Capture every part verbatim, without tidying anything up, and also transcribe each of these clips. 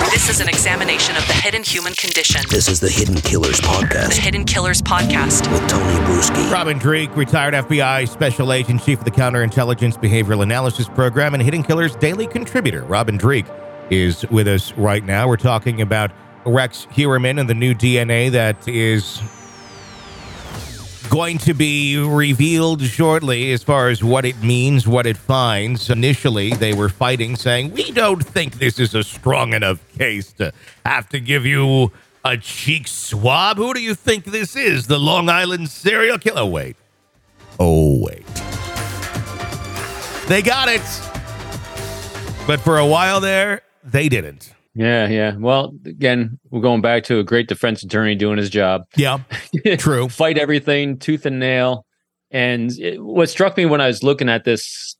This is an examination of the hidden human condition. This is the Hidden Killers Podcast. The Hidden Killers Podcast. With Tony Bruschi. Robin Dreeke, retired F B I Special Agent, Chief of the Counterintelligence Behavioral Analysis Program, and Hidden Killers Daily Contributor. Robin Dreeke is with us right now. We're talking about Rex Heuermann and the new D N A that is going to be revealed shortly as far as what it means, what it finds. Initially, they were fighting, saying, we don't think this is a strong enough case to have to give you a cheek swab. Who do you think this is? The Long Island serial killer? Oh, wait. Oh, wait. They got it. But for a while there, they didn't. Yeah, yeah. Well, again, we're going back to a great defense attorney doing his job. Yeah, true. Fight everything, tooth and nail. And it, what struck me when I was looking at this,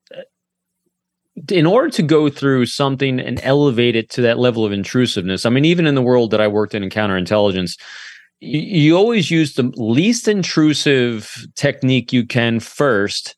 in order to go through something and elevate it to that level of intrusiveness, I mean, even in the world that I worked in in counterintelligence, you, you always use the least intrusive technique you can first,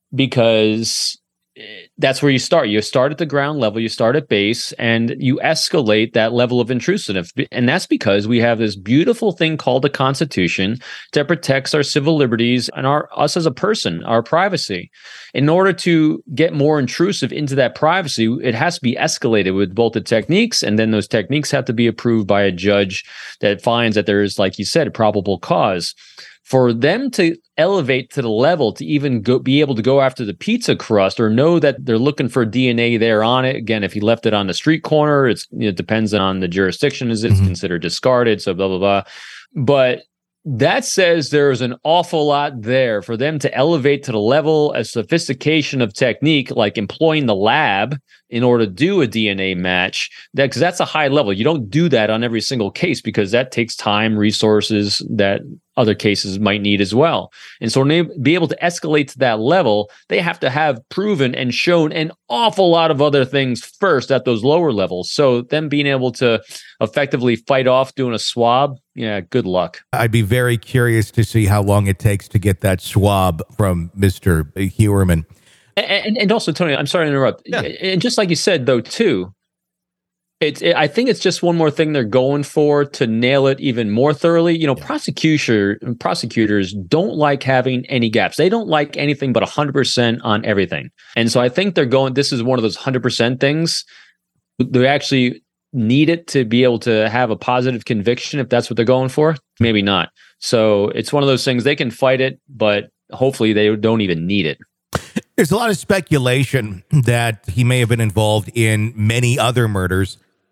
because that's where you start. You start at the ground level, you start at base, and you escalate that level of intrusiveness. And that's because we have this beautiful thing called the Constitution that protects our civil liberties and our us as a person, our privacy. In order to get more intrusive into that privacy, it has to be escalated with both the techniques, and then those techniques have to be approved by a judge that finds that there is, like you said, a probable cause. For them to elevate to the level to even go, be able to go after the pizza crust, or know that they're looking for D N A there on it. Again, if he left it on the street corner, it's, it depends on the jurisdiction. Is it's mm-hmm. considered discarded? So blah, blah, blah. But that says there's an awful lot there for them to elevate to the level of sophistication of technique, like employing the lab in order to do a D N A match. That, because that's a high level. You don't do that on every single case, because that takes time, resources that other cases might need as well. And so to be able to escalate to that level, they have to have proven and shown an awful lot of other things first at those lower levels. So them being able to effectively fight off doing a swab, yeah, good luck. I'd be very curious to see how long it takes to get that swab from Mister Heuermann. And, and, and also, Tony, I'm sorry to interrupt. Yeah. And just like you said, though, too, It's. It, I think it's just one more thing they're going for to nail it even more thoroughly. You know, yeah. prosecutor prosecutors don't like having any gaps. They don't like anything but one hundred percent on everything. And so I think they're going, this is one of those one hundred percent things. They actually need it to be able to have a positive conviction if that's what they're going for. Maybe not. So it's one of those things, they can fight it, but hopefully they don't even need it. There's a lot of speculation that he may have been involved in many other murders,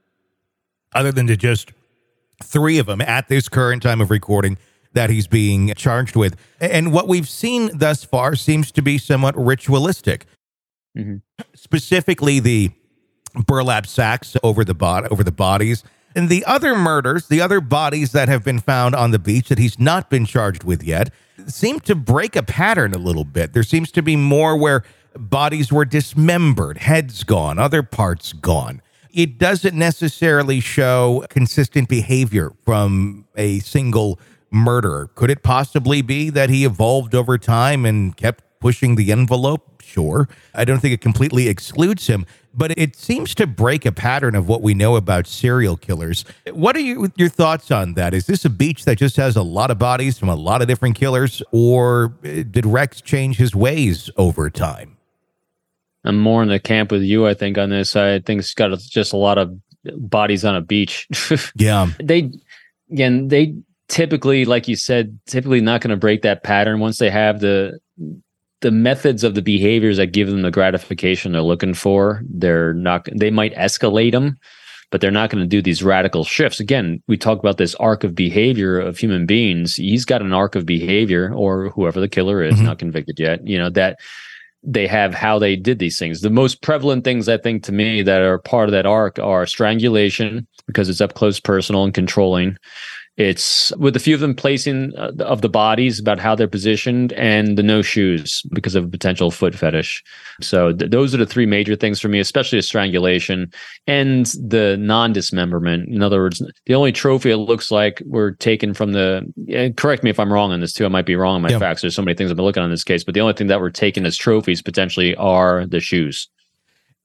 other than to just three of them at this current time of recording that he's being charged with. And what we've seen thus far seems to be somewhat ritualistic. Mm-hmm. Specifically, the burlap sacks over the bod- over the bodies. And the other murders, the other bodies that have been found on the beach that he's not been charged with yet, seem to break a pattern a little bit. There seems to be more where bodies were dismembered, heads gone, other parts gone. It doesn't necessarily show consistent behavior from a single murderer. Could it possibly be that he evolved over time and kept pushing the envelope? Sure. I don't think it completely excludes him, but it seems to break a pattern of what we know about serial killers. What are you, your thoughts on that? Is this a beach that just has a lot of bodies from a lot of different killers, or did Rex change his ways over time? I'm more in the camp with you, I think, on this. I think it's got just a lot of bodies on a beach. Yeah. They, again, they typically, like you said, typically not going to break that pattern once they have the the methods of the behaviors that give them the gratification they're looking for. They're not, they might escalate them, but they're not going to do these radical shifts. Again, we talk about this arc of behavior of human beings. He's got an arc of behavior, or whoever the killer is, mm-hmm. not convicted yet, you know, that they have how they did these things. The most prevalent things, I think, to me that are part of that arc are strangulation, because it's up close, personal, and controlling. It's with a few of them placing uh, of the bodies about how they're positioned, and the no shoes because of a potential foot fetish. So th- those are the three major things for me, especially the strangulation and the non-dismemberment. In other words, the only trophy it looks like were taken from the, and correct me if I'm wrong on this too, I might be wrong on my yeah. facts. There's so many things I've been looking on this case, but the only thing that were taken as trophies potentially are the shoes.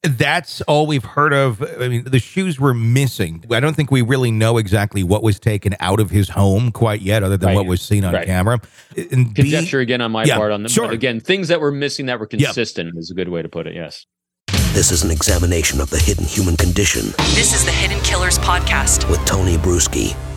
That's all we've heard of. I mean, the shoes were missing. I don't think we really know exactly what was taken out of his home quite yet, other than Right. what was seen on Right. camera. And B- Conjecture again on my Yeah, part on them. sure. But again, things that were missing that were consistent is a good way to put it. Yes. This is an examination of the hidden human condition This is the Hidden Killers Podcast. with Tony Bruschi.